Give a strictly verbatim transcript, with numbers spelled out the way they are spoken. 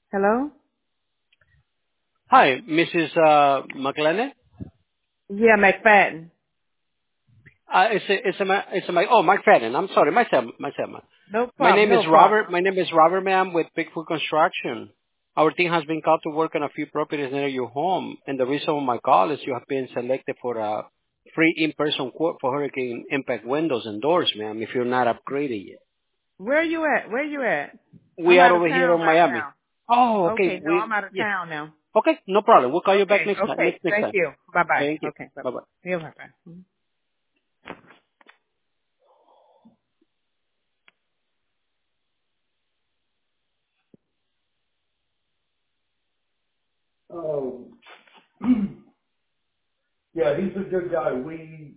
Hello? Hi, Missus Uh, McLennan. Yeah, McFadden. Uh, it's a, it's a, ma- it's a, my, oh, Mark Fadden. I'm sorry, myself, myself. No My problem, name is no Robert. problem. My name is Robert, ma'am, with Bigfoot Construction. Our team has been called to work on a few properties near your home, and the reason of my call is you have been selected for a free in-person quote for hurricane impact windows and doors, ma'am. If you're not upgraded yet, Where you at? Where you at? we I'm are out of over here town in right Miami. now. Oh, okay. Okay, no, We, I'm out of yeah. town now. Okay, no problem. We'll call you back Okay, next time. okay. Next next Thank time. you. Bye bye. Thank you. Okay, bye Bye bye. bye. Yeah, bye bye. Oh, yeah, he's a good guy. We